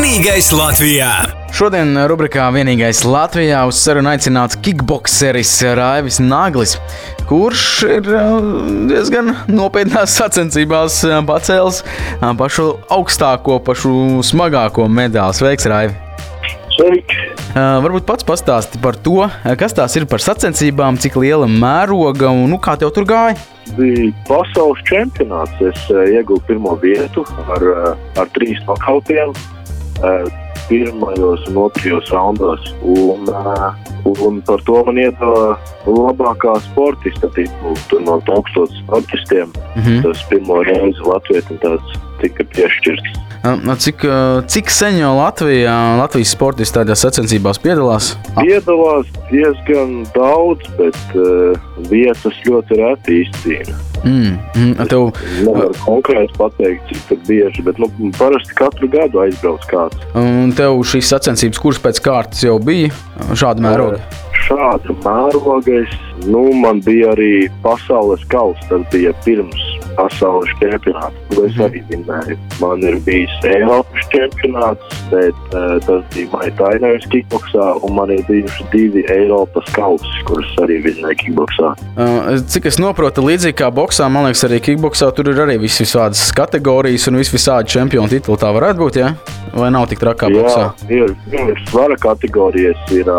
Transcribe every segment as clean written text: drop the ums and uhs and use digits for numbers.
Vienīgais Latvijā! Šodien rubrikā Vienīgais Latvijā uz sarunu aicināts kickbokseris Raivis Naglis, kurš ir diezgan nopietnās sacensībās pacēlis pašu augstāko, pašu smagāko medaļu. Sveiks, Raivi! Sveiki! Varbūt pats pastāsti par to, kas tās ir par sacensībām, cik liela mēroga un kā tev tur gāja? Bija pasaules čempionāts. Es ieguvu pirmo vietu ar 3 nokautiem pirmajos un otrajos raundos. Un par to man iedeva labākā sportista tipu. Tur no 1000 sportistiem. Tas pirmo reizi Latvijai tāds tika piešķirts. Cik sen jau Latvijas sportisti tādās sacensībās piedalās? Piedalās diezgan daudz, bet vietas ļoti reti izcīna. Nevar konkrēti pateikt, cik tur bieži, bet parasti katru gadu aizbrauc kāds. Un tev šīs sacensības, kuras pēc kārtas jau bija šāda mēroga? Šāda mēroga, man bija arī pasaules kauss, tas bija pirms pasaules čempionāts, ko es arī vinnēju. Man ir bijis Eiropas čempionāts, bet tas bija Maitainējas kickboksā, un man ir bijuši 2 Eiropas kausi, kuras arī vinnēju kickboksā. Cik es noprotu, līdzīgi kā boksā, man liekas, arī kickboksā tur ir arī visādas kategorijas un visādi čempionu tituli. Tā varētu būt, ja? Vai nav tik traki kā boksā? Jā, ir svara kategorijas, ir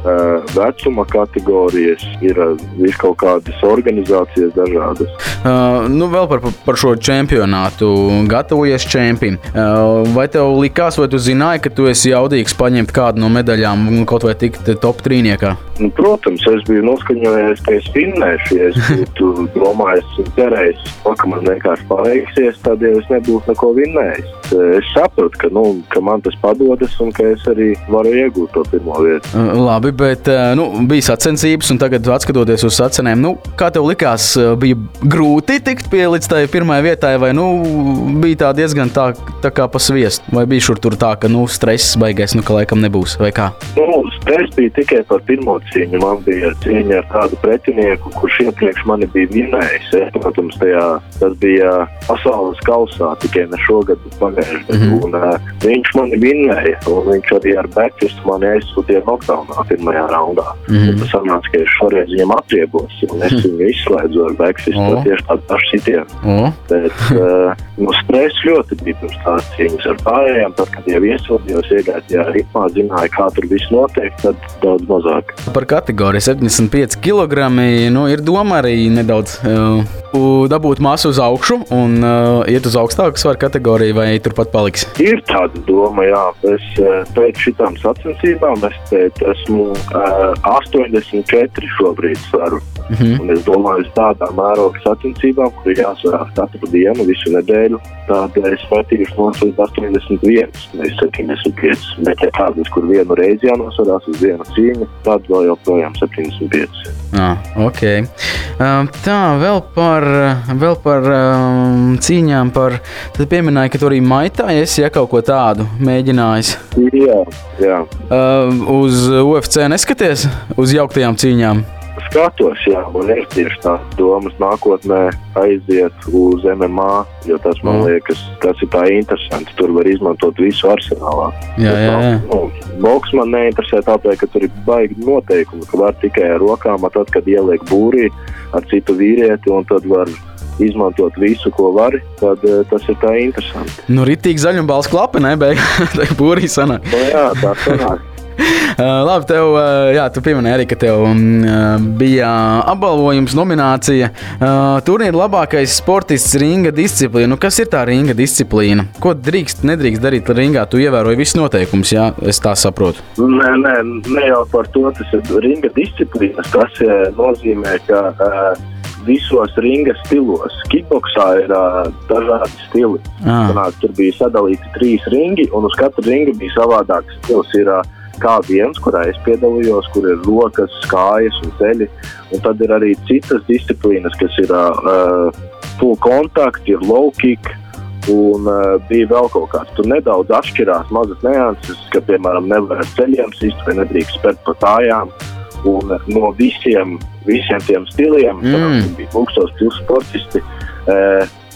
vecuma kategorijas, ir viskaut kādas organizācijas dažādas. Vēl par šo čempionātu gatavojies čempi. Vai tev likās, vai tu zināji, ka tu esi jaudīgs paņemt kādu no medaļām un kaut vai tikt top 3-niekā? Protams, es biju noskaņojies, ka es vinnēšu. Ja es būtu domājis un cerējis, ka man vienkārši paveiksies, tad jau es nebūtu neko vinnējis. Es sapratu, ka man tas padodas un ka es arī varu iegūt to pirmo vietu. Labi, bet bija sacensības un tagad atskatoties uz sacenēm, kā tev likās, bija grūti tikt līdz tai pirmajai vietai vai bija tā diezgan tā kā pa sviestu? Vai bija šur tur tā, ka stress baigais, ka laikam nebūs vai kā? Stress bija tikai par pirmo cīņu. Man bija cīņa ar tādu pretinieku, kurš iepriekš mani bija vinnējis. Protams, tas bija pasaules kausā, tikai ne šogad, bet pagājuši. Un viņš mani vinnēja, un viņš arī ar backfistu mani aizsūtīja knockdownā pirmajā raundā. Tas sanāca, ka es šoreiz viņam atriebos, un es viņu izslēdzu ar backfistu, tieši tādu pašu sitienu. Bet stress ļoti bija pirms tās cīņas ar pārējām, tad, kad jau iesildījos, iegāju tajā ritmā, zināju, kā tur viss notiek, tad daudz mazāk. Par kategoriju 75 kg, ir doma arī nedaudz dabūt masu uz augšu un iet uz augstāku svaru kategoriju, vai turpat paliks? Ir tāda doma, jā. Es pēc šitām sacensībām esmu 84 šobrīd svaru. Un es domāju, uz tādām mēroga sacensībām, kur ir jāsvarās katru dienu, visu nedēļu, tad es metīšu līdz 81, nevis 75. Bet ja kādas, kur vienu reizi jānosvarās uz vienu cīņu, tad vēl joprojām 75. Ok. Tā, vēl par cīņām, tad pieminēja, ka tu arī maitājies, ja kaut ko tādu mēģinājis. Jā. Uz UFC neskaties? Uz jauktajām cīņām? Skatos, jā, man ir tieši tādas domas nākotnē aiziet uz MMA, jo tas, man liekas, tas ir tā interesanti. Tur var izmantot visu arsenālā. Jā. Boks man neinteresē tāpēc, ka tur ir baigi noteikumi, ka var tikai ar rokām, tad, kad ieliek būrī ar citu vīrieti, un tad var izmantot visu, ko vari, tad tas ir tā interesanti. Ritīgi zaļumbals klapi, ne? Tā būrī sanāk. Jā, tā sanāk. Labi, tu pieminēji arī, ka tev bija apbalvojums, nominācija. Turnīra labākais sportists ringa disciplīna. Kas ir tā ringa disciplīna? Ko nedrīkst darīt ringā? Tu ievēroji visus noteikumus, jā? Es tā saprotu. Ne jau par to, tas ir ringa disciplīnas. Tas nozīmē, ka visos ringa stilos. Kickboksā ir dažādi stili. Tur bija sadalīti 3 ringi, un uz katru ringu bija savādāks stils. Ir K1, kurā es piedalījos, kur ir rokas, kājas un ceļi. Un tad ir arī citas disciplīnas, kas ir full contact, ir low kick, un bija vēl kaut kāds. Tur nedaudz atšķirās mazas neanses, ka, piemēram, nevar ar ceļiem sist vai nedrīkst spērt pa kājām. Un no visiem tiem stiliem, bija augsto stilu sportisti,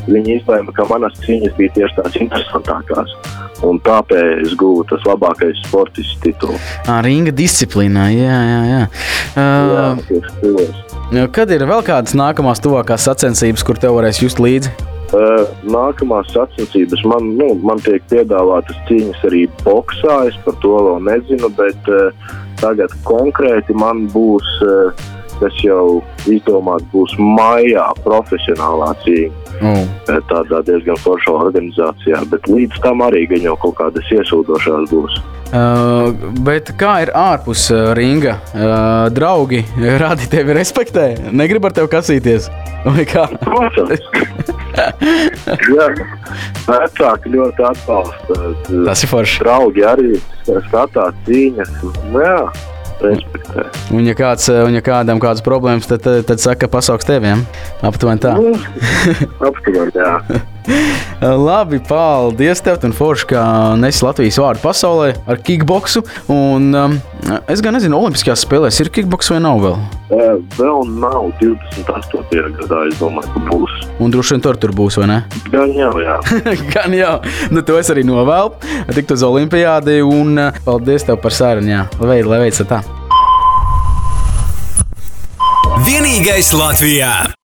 viņi izlēma, ka manas cīņas bija tieši tās interesantākās. Un tāpēc es gūvu tas labākais sportists titulu. Ringa disciplīnā, jā. Jā, tieši stilos. Kad ir vēl kādas nākamās tuvākās sacensības, kur tev varēs just līdzi? Nākamās sacensības man tiek piedāvātas cīņas arī boksā, es par to vēl nezinu, bet tagad konkrēti man būs, kas jau izdomāts, būs maijā profesionālā cīņa. Tādā diezgan foršā organizācijā, bet līdz tam arī gan jau kaut kādas iesūdošās būs. Bet kā ir ārpus ringa? Draugi, rādi tevi respektē? Negrib ar tevi kasīties? Vai kā? Protams. Jā, vecāki ļoti atbalsta. Tas ir forši. Draugi arī skatās cīņas. Jā, respektē. Un ja kādam kādas problēmas, tad saka, ka pasauks teviem. Aptuveni tā. Aptuveni, jā. Labi, paldies tev, un forši, ka nesi Latvijas vārdu pasaulē ar kickboksu. Un es gan nezinu, olimpiskajās spēlēs ir kickboks vai nav vēl? Vēl nav 28. gadā, es domāju, ka būs. Un droši vien tur būs, vai ne? Gan jau, jā. Gan jau. Nu, to es arī novēlu. Tikt uz olimpiādi, un paldies tev par sarunu, jā. Lai veids tā. Vienīgais Latvijā!